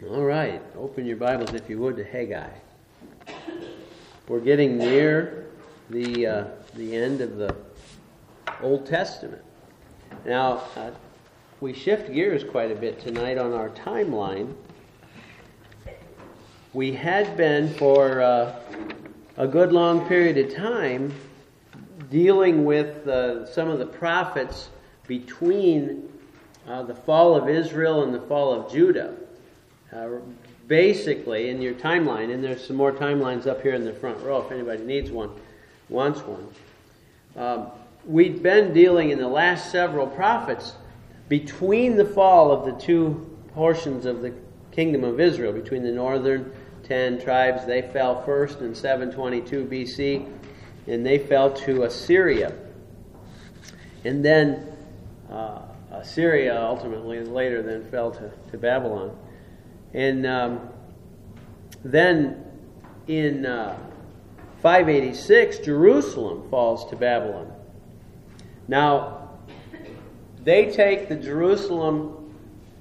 All right, open your Bibles, if you would, to Haggai. We're getting near the end of the Old Testament. Now, we shift gears quite a bit tonight on our timeline. We had been, for a good long period of time, dealing with some of the prophets between the fall of Israel and the fall of Judah. Basically, in your timeline, and there's some more timelines up here in the front row if anybody needs one, wants one. We've been dealing in the last several prophets between the fall of the two portions of the kingdom of Israel, between the northern 10 tribes. They fell first in 722 BC, and they fell to Assyria. And then Assyria ultimately later then fell to Babylon. And then in 586, Jerusalem falls to Babylon. Now, they take the Jerusalem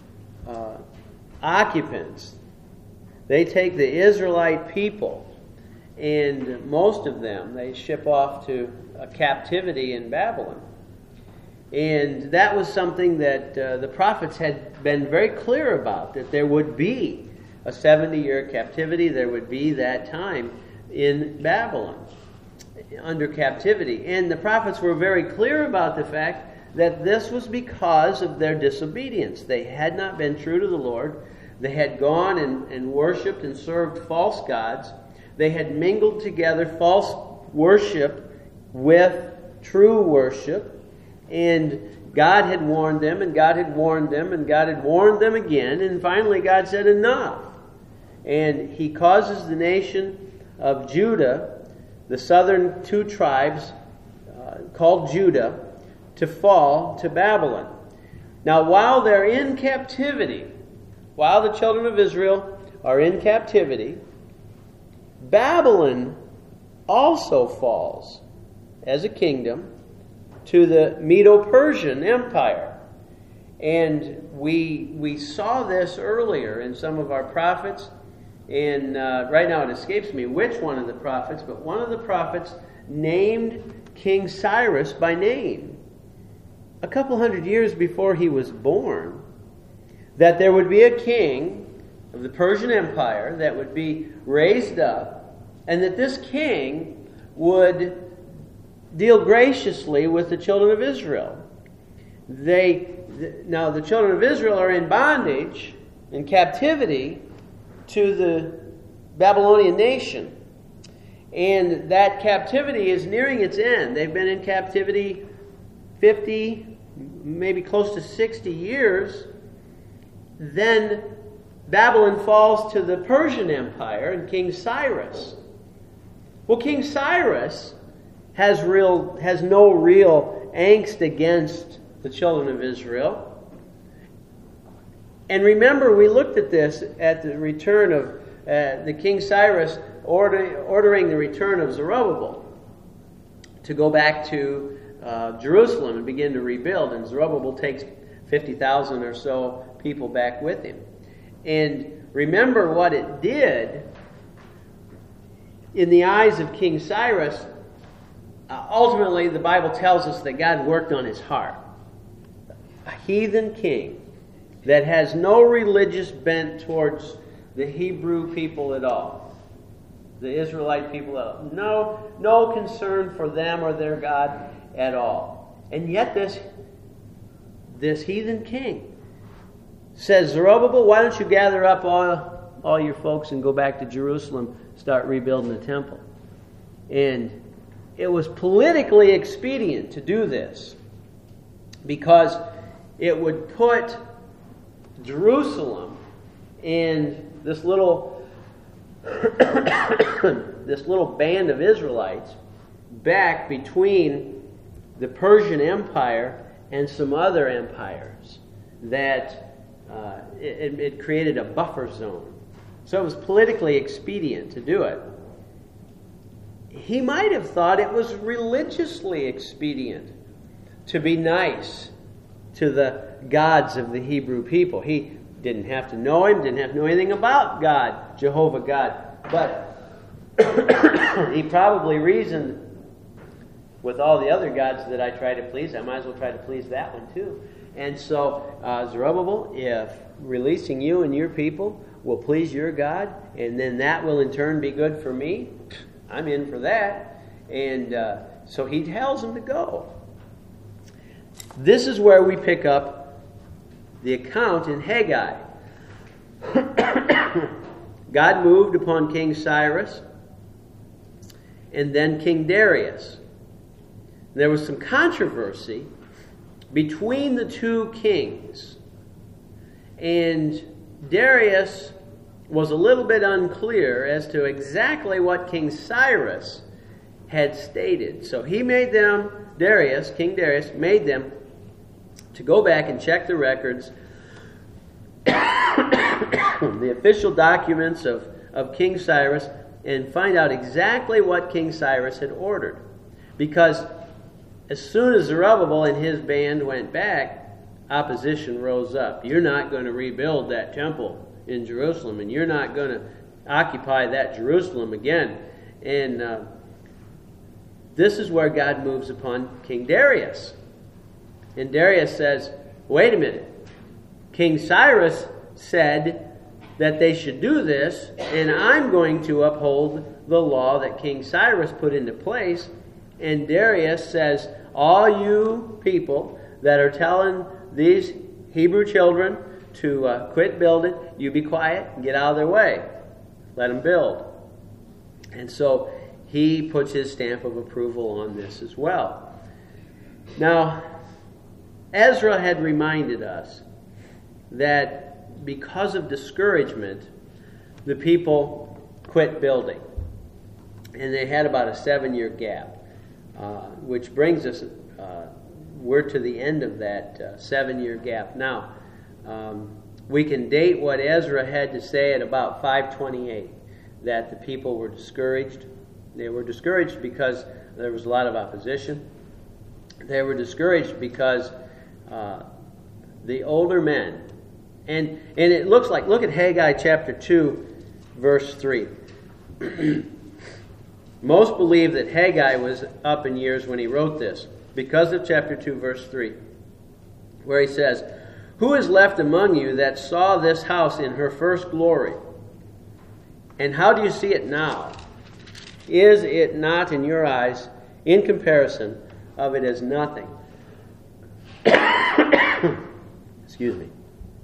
occupants, they take the Israelite people, and most of them they ship off to a captivity in Babylon. And that was something that the prophets had been very clear about, that there would be a 70-year captivity. There would be that time in Babylon under captivity. And the prophets were very clear about the fact that this was because of their disobedience. They had not been true to the Lord. They had gone and worshipped and served false gods. They had mingled together false worship with true worship. And God had warned them, and God had warned them, and God had warned them again. And finally God said, enough. And He causes the nation of Judah, the southern two tribes called Judah, to fall to Babylon. Now, while they're in captivity, while the children of Israel are in captivity, Babylon also falls as a kingdom to the Medo-Persian Empire. And we saw this earlier in some of our prophets, and right now it escapes me which one of the prophets, but one of the prophets named King Cyrus by name a couple hundred years before he was born, that there would be a king of the Persian Empire that would be raised up, and that this king would deal graciously with the children of Israel. Now the children of Israel are in bondage, in captivity to the Babylonian nation. And that captivity is nearing its end. They've been in captivity 50, maybe close to 60 years. Then Babylon falls to the Persian Empire and King Cyrus. Well, King Cyrus has no real angst against the children of Israel. And remember, we looked at this at the return of the King Cyrus ordering the return of Zerubbabel to go back to Jerusalem and begin to rebuild. And Zerubbabel takes 50,000 or so people back with him. And remember what it did in the eyes of King Cyrus. Ultimately, the Bible tells us that God worked on his heart. A heathen king that has no religious bent towards the Hebrew people at all, the Israelite people at all. No concern for them or their God at all. And yet this heathen king says, Zerubbabel, why don't you gather up all your folks and go back to Jerusalem, start rebuilding the temple. And it was politically expedient to do this because it would put Jerusalem and this little band of Israelites back between the Persian Empire and some other empires that it created a buffer zone. So it was politically expedient to do it. He might have thought it was religiously expedient to be nice to the gods of the Hebrew people. Didn't have to know him, didn't have to know anything about God, Jehovah God. But he probably reasoned, with all the other gods that I try to please, I might as well try to please that one too. And so, Zerubbabel, if releasing you and your people will please your God, and then that will in turn be good for me, I'm in for that. And so he tells him to go. This is where we pick up the account in Haggai. God moved upon King Cyrus and then King Darius. There was some controversy between the two kings. And Darius was a little bit unclear as to exactly what King Cyrus had stated. So he made them, King Darius, made them to go back and check the records, the official documents of King Cyrus, and find out exactly what King Cyrus had ordered. Because as soon as Zerubbabel and his band went back, opposition rose up. You're not going to rebuild that temple in Jerusalem, and you're not going to occupy that Jerusalem again. And this is where God moves upon King Darius. And Darius says, wait a minute. King Cyrus said that they should do this, and I'm going to uphold the law that King Cyrus put into place. And Darius says, all you people that are telling these Hebrew children to quit building, you be quiet and get out of their way. Let them build. And so he puts his stamp of approval on this as well. Now, Ezra had reminded us that because of discouragement, the people quit building. And they had about a 7-year gap, which brings us, we're to the end of that 7-year gap now. We can date what Ezra had to say at about 528, that the people were discouraged. They were discouraged because there was a lot of opposition. They were discouraged because the older men, and it looks like, look at Haggai chapter 2, verse 3. Most believe that Haggai was up in years when he wrote this, because of chapter 2, verse 3, where he says, who is left among you that saw this house in her first glory? And how do you see it now? Is it not in your eyes, in comparison of it, as nothing? Excuse me.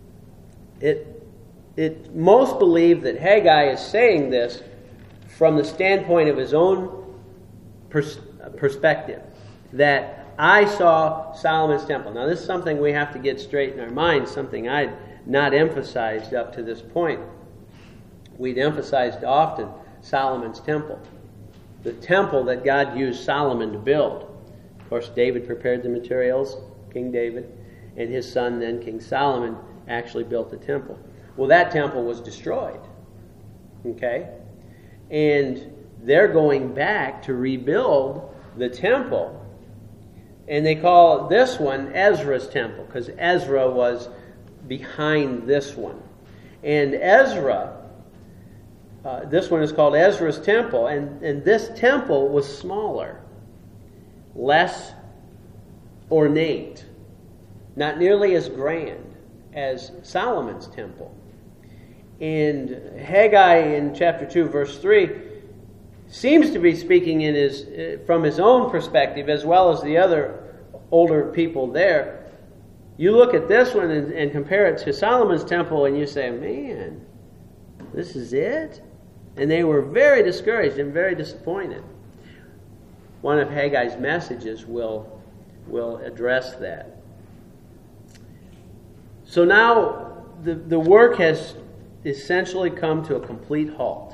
It most believe that Haggai is saying this from the standpoint of his own perspective, that I saw Solomon's temple. Now, this is something we have to get straight in our minds, something I'd not emphasized up to this point. We'd emphasized often Solomon's temple, the temple that God used Solomon to build. Of course, David prepared the materials, King David, and his son then, King Solomon, actually built the temple. Well, that temple was destroyed. Okay? And they're going back to rebuild the temple. And they call this one Ezra's temple, because Ezra was behind this one. And Ezra, this one is called Ezra's temple, and this temple was smaller, less ornate, not nearly as grand as Solomon's temple. And Haggai in chapter 2, verse 3, seems to be speaking from his own perspective as well as the other older people there. You look at this one and compare it to Solomon's temple, and you say, man, this is it? And they were very discouraged and very disappointed. One of Haggai's messages will address that. So now the work has essentially come to a complete halt.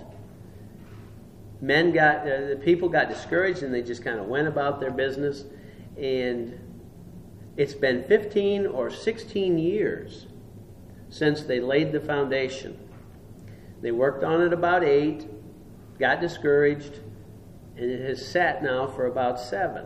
The people got discouraged, and they just kind of went about their business. And it's been 15 or 16 years since they laid the foundation. They worked on it about 8, got discouraged, and it has sat now for about 7.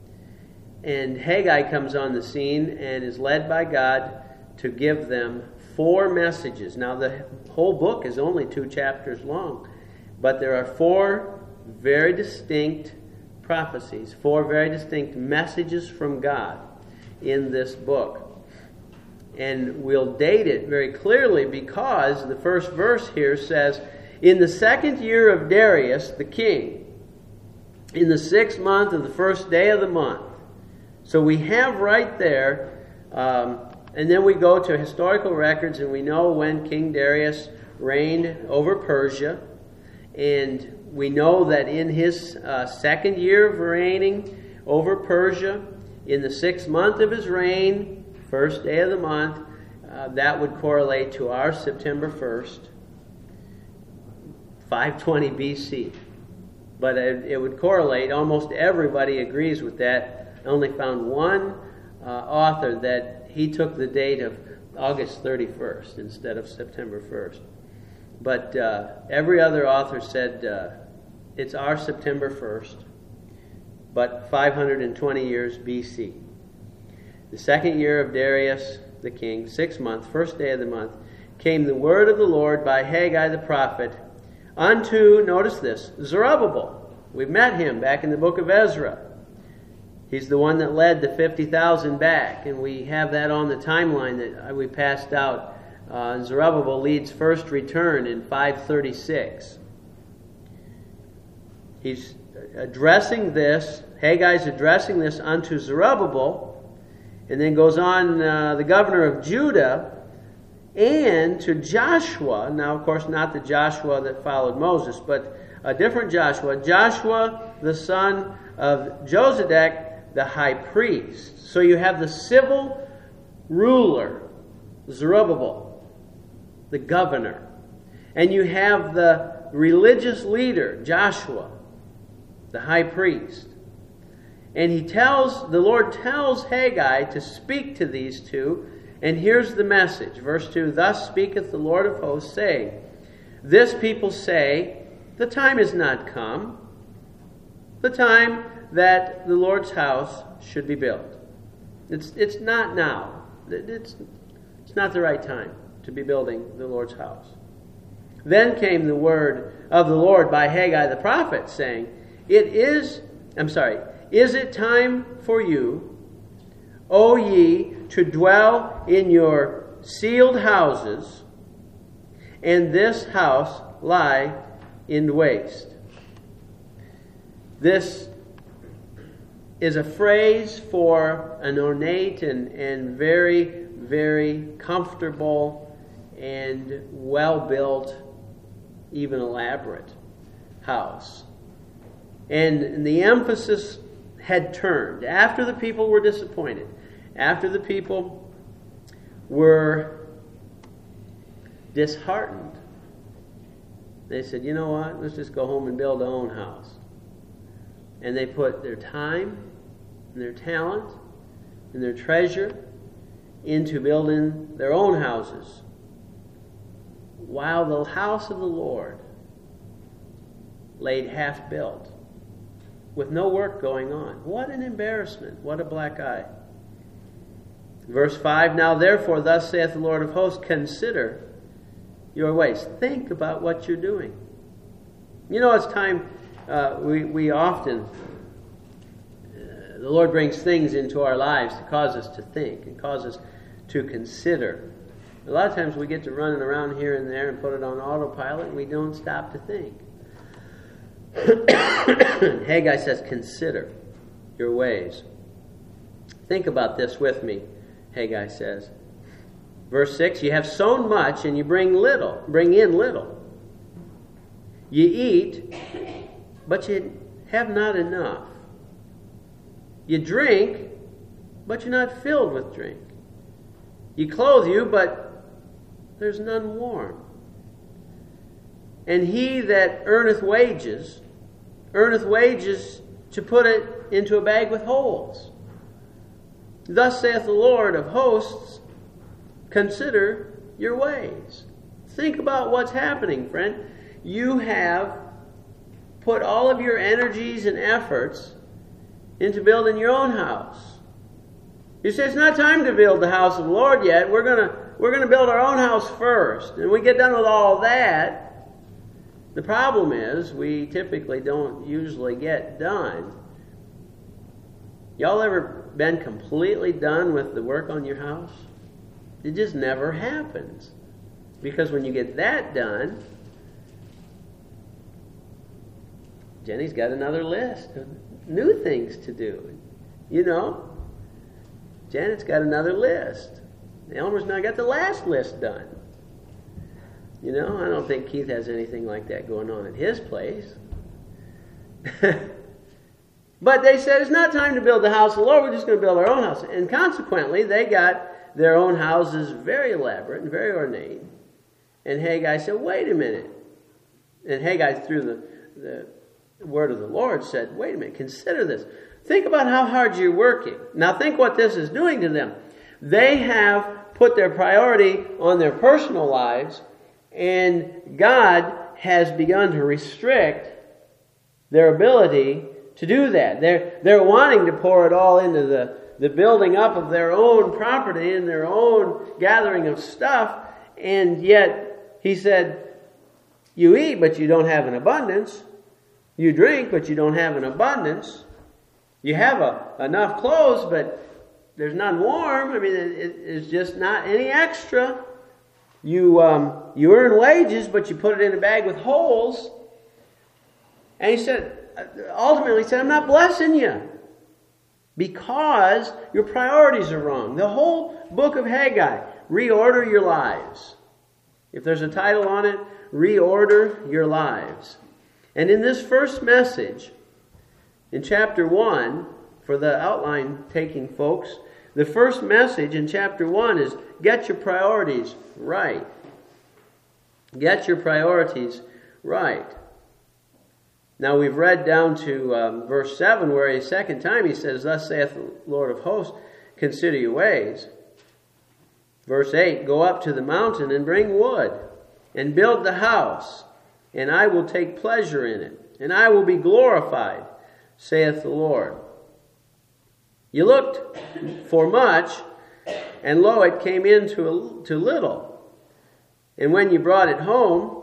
And Haggai comes on the scene and is led by God to give them 4 messages. Now, the whole book is only 2 chapters long, but there are 4 very distinct prophecies, 4 very distinct messages from God in this book. And we'll date it very clearly because the first verse here says, in the 2nd year of Darius the king, in the 6th month of the 1st day of the month. So we have right there, and then we go to historical records and we know when King Darius reigned over Persia. And we know that in his 2nd year of reigning over Persia, in the 6th month of his reign, 1st day of the month, that would correlate to our September 1st, 520 BC. But it would correlate. Almost everybody agrees with that. I only found one author that he took the date of August 31st instead of September 1st. But every other author said it's our September 1st, but 520 years BC. The 2nd year of Darius the king, 6th month, 1st day of the month, came the word of the Lord by Haggai the prophet unto, notice this, Zerubbabel. We've met him back in the book of Ezra. He's the one that led the 50,000 back, and we have that on the timeline that we passed out. Zerubbabel leads first return in 536. He's addressing this, Haggai's addressing this unto Zerubbabel, and then goes on the governor of Judah, and to Joshua. Now, of course, not the Joshua that followed Moses, but a different Joshua. Joshua, the son of Josedek, the high priest. So you have the civil ruler, Zerubbabel, the governor. And you have the religious leader, Joshua, the high priest. And the Lord tells Haggai to speak to these two. And here's the message. Verse 2, thus speaketh the Lord of hosts, saying, this people say, the time is not come, the time that the Lord's house should be built. It's not now. It's not the right time to be building the Lord's house. Then came the word of the Lord by Haggai the prophet, saying, is it time for you, O ye, to dwell in your sealed houses, and this house lie in waste? This is a phrase for an ornate and very, very comfortable and well-built, even elaborate house. And the emphasis had turned. After the people were disappointed, after the people were disheartened, they said, you know what, let's just go home and build our own house. And they put their time and their talent and their treasure into building their own houses, while the house of the Lord laid half built, with no work going on. What an embarrassment. What a black eye. Verse 5, now therefore, thus saith the Lord of hosts, consider your ways. Think about what you're doing. You know, it's time, we often, the Lord brings things into our lives to cause us to think and cause us to consider. A lot of times we get to running around here and there and put it on autopilot, and we don't stop to think. Haggai says, consider your ways. Think about this with me, Haggai says. Verse 6, you have sown much and you bring in little. You eat, but you have not enough. You drink, but you're not filled with drink. You clothe you, but there's none warm. And he that earneth wages to put it into a bag with holes. Thus saith the Lord of hosts, consider your ways. Think about what's happening, friend. You have put all of your energies and efforts into building your own house. You say, it's not time to build the house of the Lord yet. We're going to to build our own house first. And we get done with all that. The problem is we typically don't usually get done. Y'all ever been completely done with the work on your house? It just never happens. Because when you get that done, Jenny's got another list of new things to do. You know, Janet's got another list. Elmer's now got the last list done. You know, I don't think Keith has anything like that going on at his place. But they said, it's not time to build the house of the Lord, we're just going to build our own house. And consequently, they got their own houses very elaborate and very ornate. And Haggai said, wait a minute. And Haggai, through the word of the Lord, said, wait a minute, consider this. Think about how hard you're working. Now think what this is doing to them. They have put their priority on their personal lives, and God has begun to restrict their ability to do that. They're wanting to pour it all into the building up of their own property and their own gathering of stuff, and yet he said, you eat, but you don't have an abundance. You drink, but you don't have an abundance. You have enough clothes, but there's none warm. I mean, it's just not any extra. You earn wages, but you put it in a bag with holes. And he said, ultimately, he said, I'm not blessing you because your priorities are wrong. The whole book of Haggai, reorder your lives. If there's a title on it, reorder your lives. And in this first message, in chapter 1, for the outline taking folks, the first message in chapter 1 is get your priorities right. Get your priorities right. Now we've read down to verse 7 where a second time he says, thus saith the Lord of hosts, consider your ways. Verse 8, go up to the mountain and bring wood and build the house, and I will take pleasure in it, and I will be glorified, saith the Lord. You looked for much, and lo, it came in to little. And when you brought it home,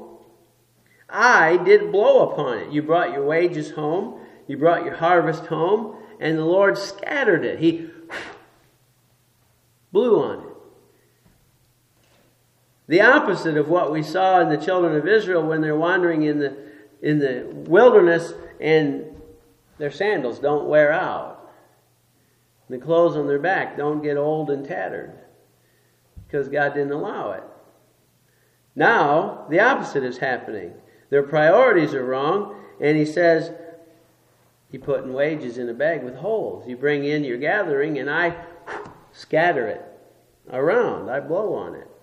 I did blow upon it. You brought your wages home, you brought your harvest home, and the Lord scattered it. He blew on it. The opposite of what we saw in the children of Israel when they're wandering in the wilderness and their sandals don't wear out. The clothes on their back don't get old and tattered because God didn't allow it. Now, the opposite is happening. Their priorities are wrong, and he says, you put in wages in a bag with holes. You bring in your gathering, and I scatter it around. I blow on it.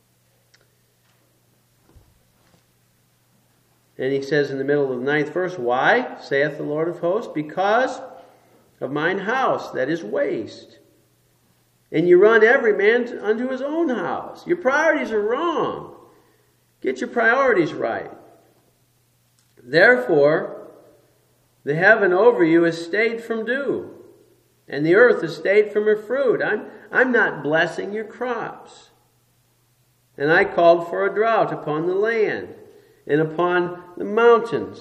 And he says in the middle of the 9th verse, why, saith the Lord of hosts? Because of mine house that is waste. And you run every man unto his own house. Your priorities are wrong. Get your priorities right. Therefore, the heaven over you is stayed from dew, and the earth is stayed from her fruit. I'm not blessing your crops. And I called for a drought upon the land, and upon the mountains,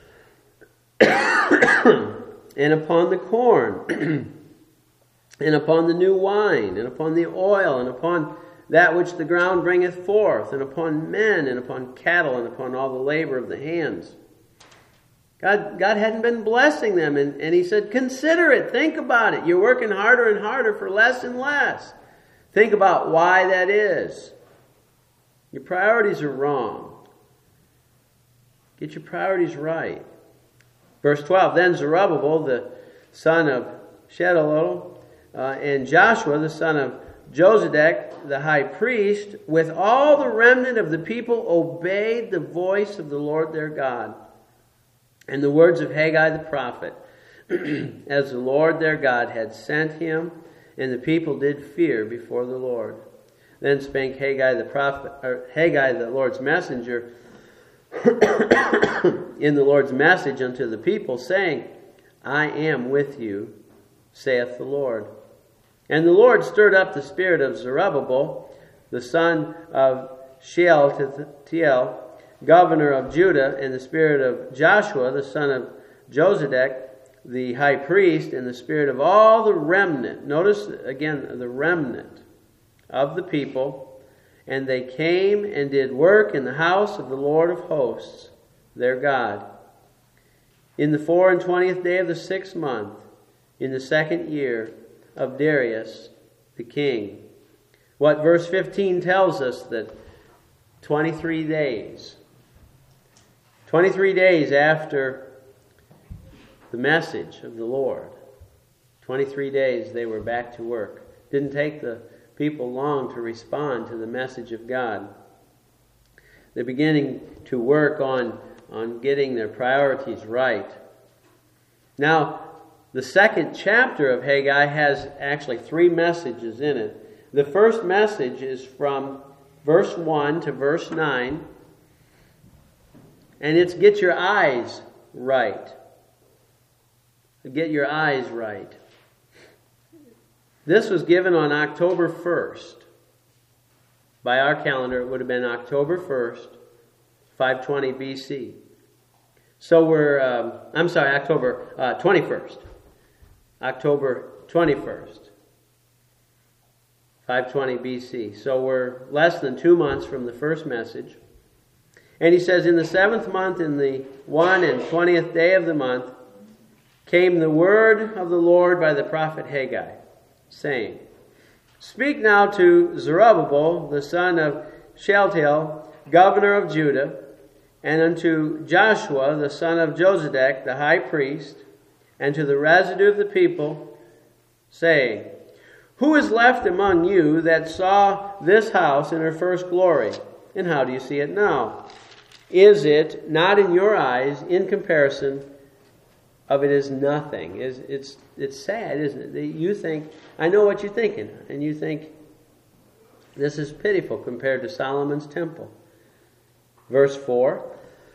and upon the corn, and upon the new wine, and upon the oil, and upon that which the ground bringeth forth, and upon men, and upon cattle, and upon all the labor of the hands. God hadn't been blessing them, and he said, consider it, think about it. You're working harder and harder for less and less. Think about why that is. Your priorities are wrong. Get your priorities right. Verse 12, then Zerubbabel, the son of Shealtiel, and Joshua, the son of Josedek, the high priest, with all the remnant of the people, obeyed the voice of the Lord their God, and the words of Haggai the prophet, as the Lord their God had sent him, and the people did fear before the Lord. Then spake Haggai the prophet, or Haggai the Lord's messenger, in the Lord's message unto the people, saying, I am with you, saith the Lord. And the Lord stirred up the spirit of Zerubbabel, the son of Shealtiel, governor of Judah, and the spirit of Joshua, the son of Josedek, the high priest, and the spirit of all the remnant. Notice again the remnant of the people. And they came and did work in the house of the Lord of hosts, their God. In the 24th day of the 6th month, in the 2nd year of Darius the king. What verse 15 tells us, that 23 days after the message of the Lord, 23 days they were back to work. Didn't take the people long to respond to the message of God. They're beginning to work on getting their priorities right. Now, the 2nd chapter of Haggai has actually 3 messages in it. The first message is from verse 1 to verse 9, and it's get your eyes right. Get your eyes right. This was given on October 1st. By our calendar, it would have been October 1st, 520 BC. So we're, October 21st. October 21st, 520 BC. So we're less than 2 months from the first message. And he says, in the 7th month, in the 21st day of the month, came the word of the Lord by the prophet Haggai, saying, Speak now to Zerubbabel, the son of Shealtiel, governor of Judah, and unto Joshua, the son of Josedek, the high priest, and to the residue of the people, saying, Who is left among you that saw this house in her first glory? And how do you see it now? Is it not in your eyes, in comparison of it is nothing? It's sad, isn't it? You think, I know what you're thinking, and you think, this is pitiful compared to Solomon's temple. Verse 4,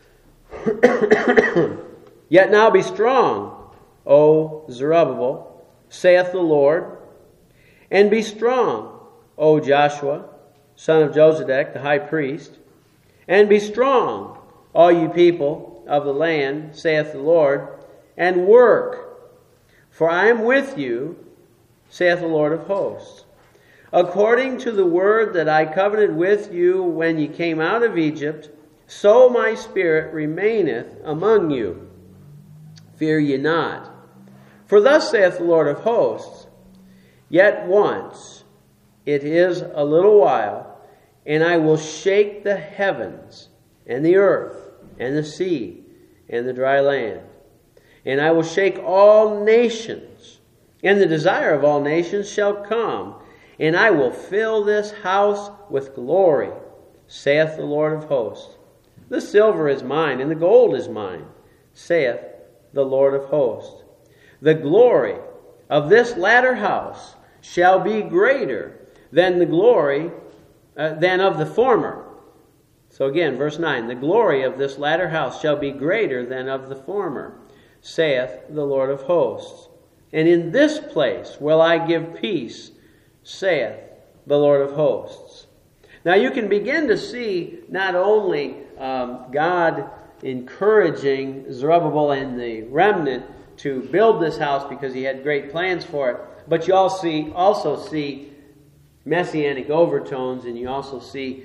Yet now be strong, O Zerubbabel, saith the Lord, and be strong, O Joshua, son of Josedek, the high priest, and be strong, all you people of the land, saith the Lord, and work, for I am with you, saith the Lord of hosts. According to the word that I covenanted with you when ye came out of Egypt, so my spirit remaineth among you. Fear ye not. For thus saith the Lord of hosts, Yet once, it is a little while, and I will shake the heavens, and the earth, and the sea, and the dry land. And I will shake all nations, and the desire of all nations shall come, and I will fill this house with glory, saith the Lord of hosts. The silver is mine, and the gold is mine, saith the Lord of hosts. The glory of this latter house shall be greater than the glory than of the former. So again, verse 9, the glory of this latter house shall be greater than of the former, saith the Lord of hosts. And in this place will I give peace, saith the Lord of hosts. Now you can begin to see not only God encouraging Zerubbabel and the remnant to build this house because he had great plans for it, but you also see messianic overtones, and you also see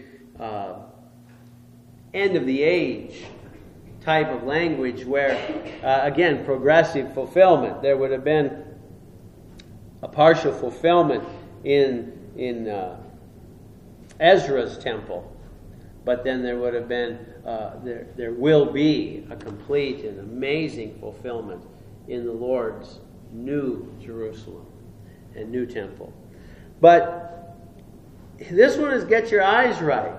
end of the age type of language where, again, progressive fulfillment. There would have been a partial fulfillment in Ezra's temple, but then there would have been, there will be a complete and amazing fulfillment in the Lord's new Jerusalem and new temple. But this one is get your eyes right.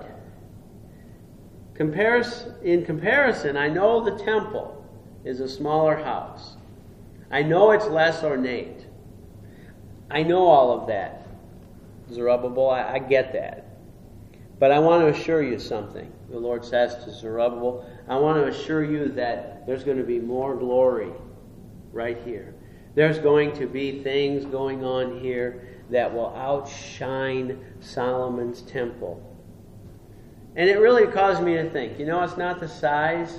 In comparison, I know the temple is a smaller house. I know it's less ornate. I know all of that. Zerubbabel, I get that. But I want to assure you something. The Lord says to Zerubbabel, I want to assure you that there's going to be more glory right here. There's going to be things going on here that will outshine Solomon's temple. And it really caused me to think, it's not the size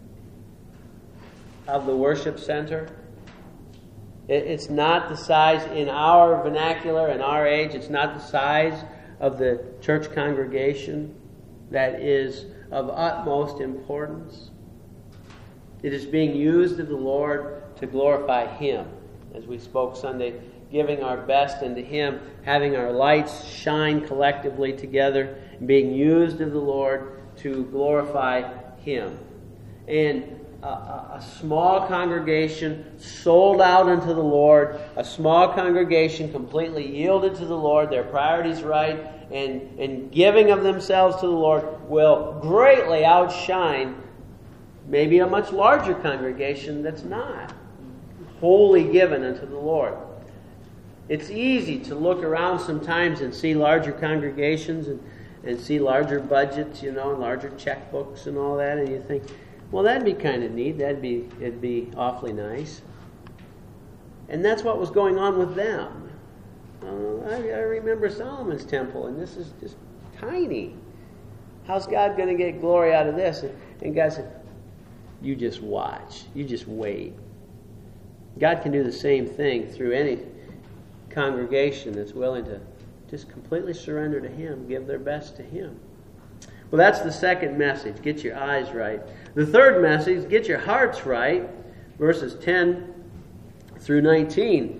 of the worship center. It's not the size in our vernacular, in our age. It's not the size of the church congregation that is of utmost importance. It is being used of the Lord to glorify Him. As we spoke Sunday, giving our best unto Him, having our lights shine collectively together, being used of the Lord to glorify Him. And a small congregation sold out unto the Lord, a small congregation completely yielded to the Lord, their priorities right, and giving of themselves to the Lord will greatly outshine maybe a much larger congregation that's not wholly given unto the Lord. It's easy to look around sometimes and see larger congregations and see larger budgets, and larger checkbooks and all that, and you think, well, that'd be kind of neat. It'd be awfully nice. And that's what was going on with them. I remember Solomon's temple, and this is just tiny. How's God going to get glory out of this? And God said, you just watch. You just wait. God can do the same thing through any congregation that's willing to just completely surrender to Him, give their best to Him. Well, that's the second message. Get your eyes right. The third message, get your hearts right. Verses 10 through 19.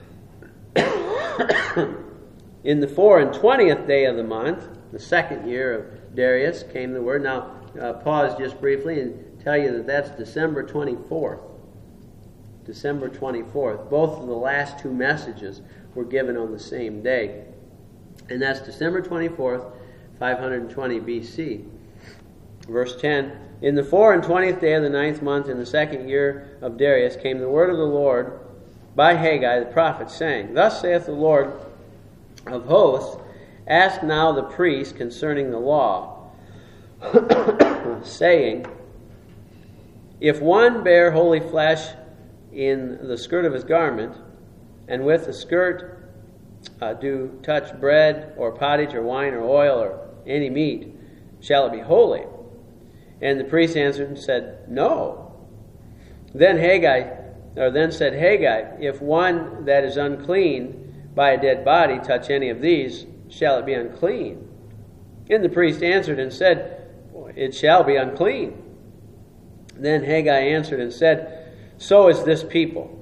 In the 24th day of the month, the second year of Darius, came the word. Now, pause just briefly and tell you that that's December 24th. December 24th. Both of the last two messages were given on the same day. And that's December 24th, 520 BC. Verse 10, in the 24th day of the 9th month, in the second year of Darius, came the word of the Lord by Haggai the prophet, saying, Thus saith the Lord of hosts, ask now the priest concerning the law, saying, if one bear holy flesh in the skirt of his garment, and with the skirt do touch bread or pottage or wine or oil or any meat, shall it be holy? And the priest answered and said, No. Then said Haggai, if one that is unclean by a dead body touch any of these, shall it be unclean? And the priest answered and said, It shall be unclean. Then Haggai answered and said, So is this people.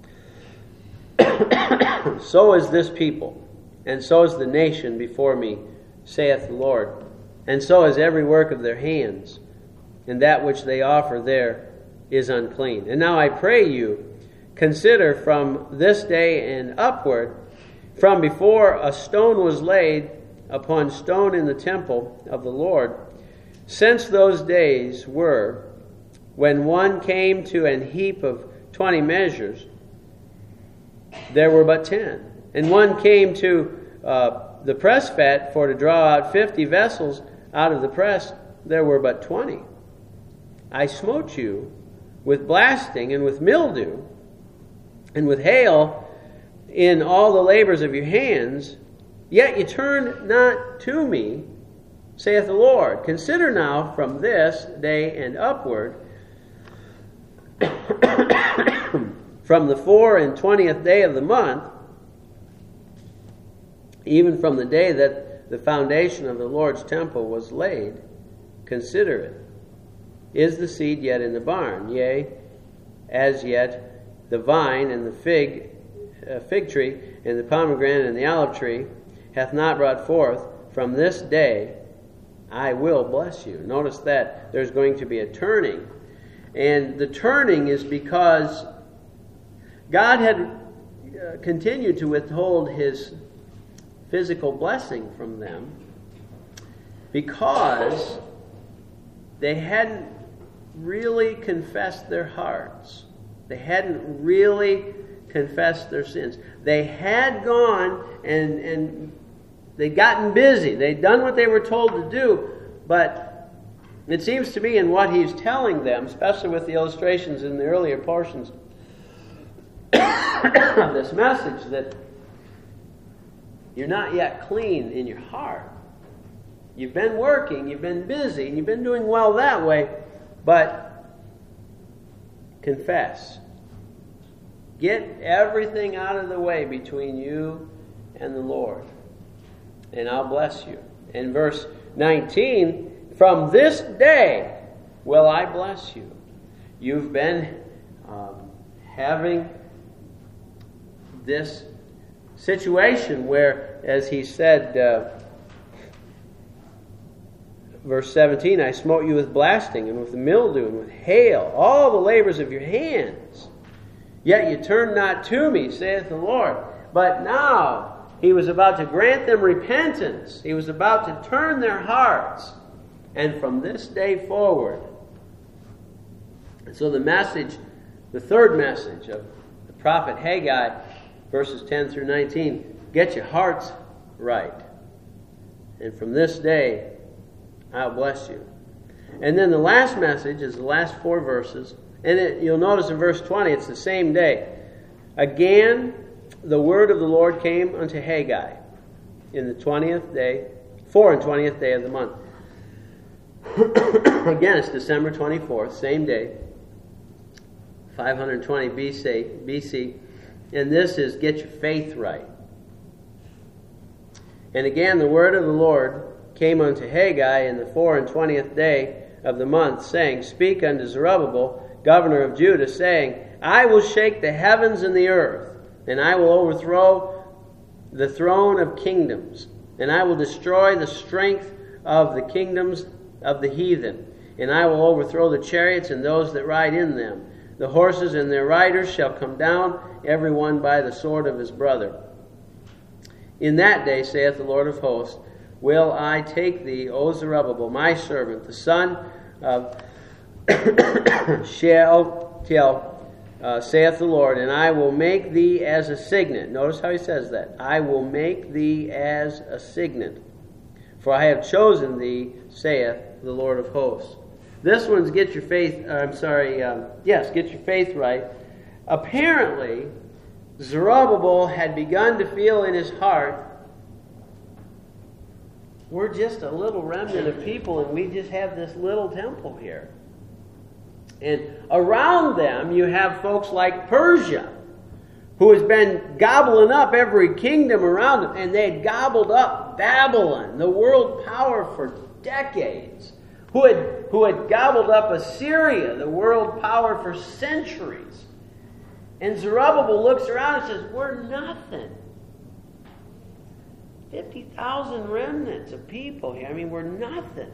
So is this people, and so is the nation before me, saith the Lord. And so is every work of their hands, and that which they offer there is unclean. And now I pray you, consider from this day and upward, from before a stone was laid upon stone in the temple of the Lord, since those days were when one came to an heap of 20 measures, there were but 10. And one came to the press fat for to draw out 50 vessels out of the press, there were but 20. I smote you with blasting and with mildew and with hail in all the labors of your hands, yet you turned not to me, saith the Lord. Consider now from this day and upward, from the 24th day of the month, even from the day that the foundation of the Lord's temple was laid, consider it. Is the seed yet in the barn? Yea, as yet the vine and the fig tree and the pomegranate and the olive tree hath not brought forth. From this day I will bless you. Notice that there's going to be a turning. And the turning is because God had continued to withhold His physical blessing from them because they hadn't really confessed their hearts. They hadn't really confessed their sins. They had gone and they'd gotten busy. They'd done what they were told to do, but it seems to me in what he's telling them, especially with the illustrations in the earlier portions, of this message that you're not yet clean in your heart. You've been working, you've been busy, and you've been doing well that way, but confess. Get everything out of the way between you and the Lord, and I'll bless you. In verse 19, from this day will I bless you. You've been having this situation where, as he said, verse 17, I smote you with blasting and with mildew and with hail, all the labors of your hands. Yet you turned not to me, saith the Lord. But now he was about to grant them repentance. He was about to turn their hearts. And from this day forward. And so the message, the third message of the prophet Haggai, verses 10 through 19, get your hearts right. And from this day, I'll bless you. And then the last message is the last 4 verses. And you'll notice in verse 20, it's the same day. Again, the word of the Lord came unto Haggai in the 20th day, 24th day of the month. Again, it's December 24th, same day, 520 BC. And this is get your faith right. And again, the word of the Lord came unto Haggai in the 24th day of the month, saying, Speak unto Zerubbabel, governor of Judah, saying, I will shake the heavens and the earth, and I will overthrow the throne of kingdoms, and I will destroy the strength of the kingdoms of the heathen, and I will overthrow the chariots and those that ride in them. The horses and their riders shall come down, every one by the sword of his brother. In that day, saith the Lord of hosts, will I take thee, O Zerubbabel, my servant, the son of Shealtiel, saith the Lord, and I will make thee as a signet. Notice how he says that. I will make thee as a signet. For I have chosen thee, saith the Lord of hosts. This one's get your faith, get your faith right. Apparently, Zerubbabel had begun to feel in his heart, we're just a little remnant of people and we just have this little temple here. And around them you have folks like Persia, who has been gobbling up every kingdom around them. And they had gobbled up Babylon, the world power, for decades. Who had gobbled up Assyria, the world power, for centuries. And Zerubbabel looks around and says, we're nothing. 50,000 remnants of people here. I mean, we're nothing.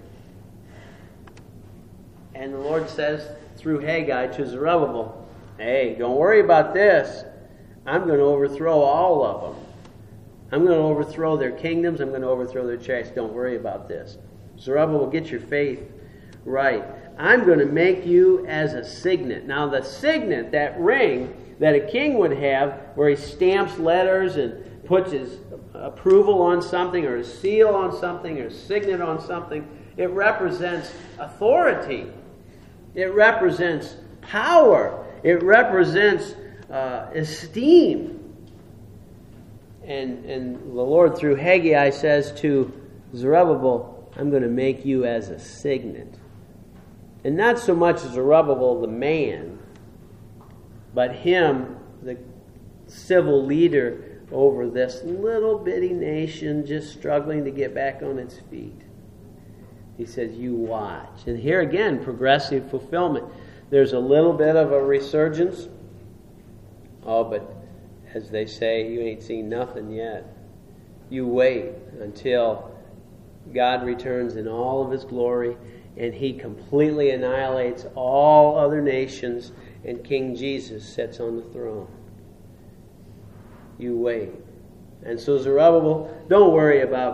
And the Lord says through Haggai to Zerubbabel, hey, don't worry about this. I'm going to overthrow all of them. I'm going to overthrow their kingdoms. I'm going to overthrow their chariots. Don't worry about this. Zerubbabel, get your faith right. I'm going to make you as a signet. Now, the signet, that ring that a king would have, where he stamps letters and puts his approval on something, or his seal on something, or his signet on something, it represents authority. It represents power. It represents esteem. And the Lord through Haggai says to Zerubbabel, I'm going to make you as a signet. And not so much Zerubbabel the man, but him, the civil leader over this little bitty nation just struggling to get back on its feet. He says, you watch. And here again, progressive fulfillment. There's a little bit of a resurgence. Oh, but as they say, you ain't seen nothing yet. You wait until God returns in all of His glory and He completely annihilates all other nations and King Jesus sits on the throne. You wait. And so Zerubbabel, don't worry about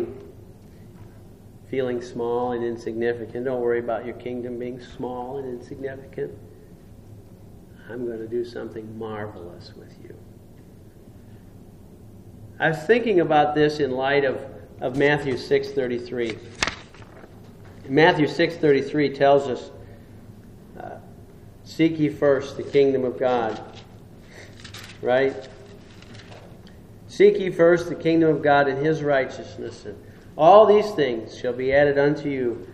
feeling small and insignificant. Don't worry about your kingdom being small and insignificant. I'm going to do something marvelous with you. I was thinking about this in light of Matthew 6:33. Matthew 6:33 tells us, seek ye first the kingdom of God. right? Seek ye first the kingdom of God and His righteousness, and all these things shall be added unto you.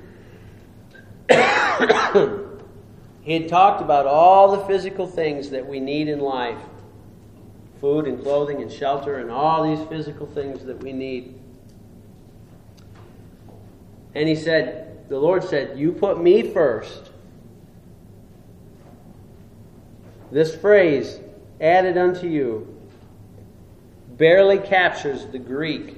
He had talked about all the physical things that we need in life. Food and clothing and shelter and all these physical things that we need. And he said, the Lord said, you put me first. This phrase, added unto you, barely captures the Greek,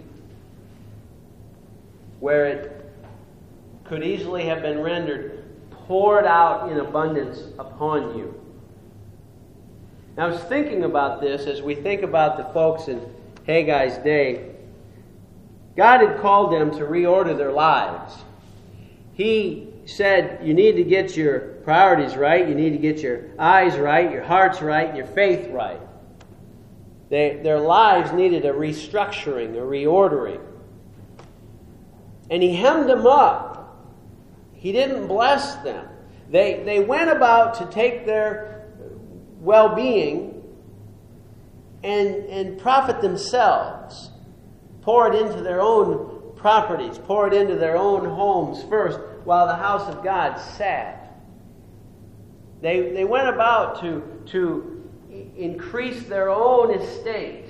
where it could easily have been rendered, poured out in abundance upon you. Now, I was thinking about this as we think about the folks in Haggai's day. God had called them to reorder their lives. He said, you need to get your priorities right, you need to get your eyes right, your hearts right, and your faith right. Their lives needed a restructuring, a reordering. And He hemmed them up. He didn't bless them. They went about to take their well-being and profit themselves. Pour it into their own properties. Pour it into their own homes first, while the house of God sat. They went about to increase their own estate.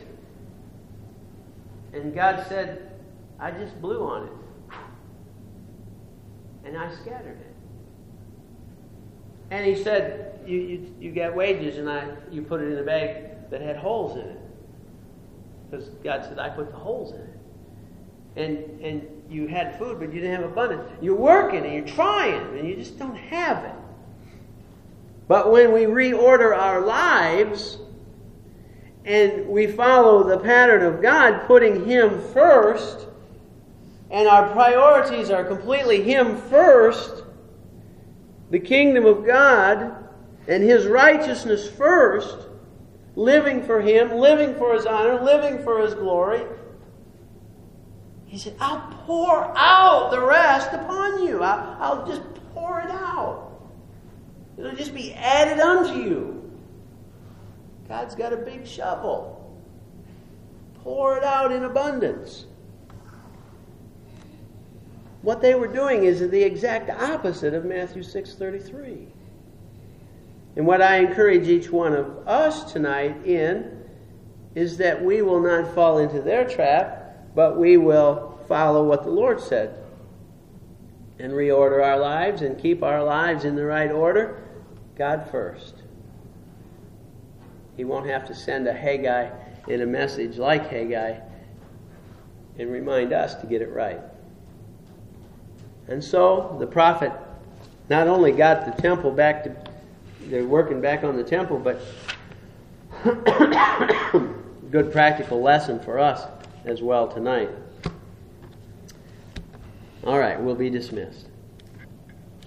And God said, I just blew on it. And I scattered it. And He said, you get wages, and you put it in a bag that had holes in it. Because God said, I put the holes in it. And you had food, but you didn't have abundance. You're working and you're trying, and you just don't have it. But when we reorder our lives and we follow the pattern of God, putting Him first, and our priorities are completely Him first, the kingdom of God and His righteousness first, living for Him, living for His honor, living for His glory, He said, I'll pour out the rest upon you. I'll just pour it out. It'll just be added unto you. God's got a big shovel. Pour it out in abundance. What they were doing is the exact opposite of Matthew 6:33. And what I encourage each one of us tonight in is that we will not fall into their trap, but we will follow what the Lord said and reorder our lives and keep our lives in the right order. God first. He won't have to send a Haggai in a message like Haggai and remind us to get it right. And so the prophet not only got the temple back to, they're working back on the temple, but good practical lesson for us as well tonight. All right, we'll be dismissed.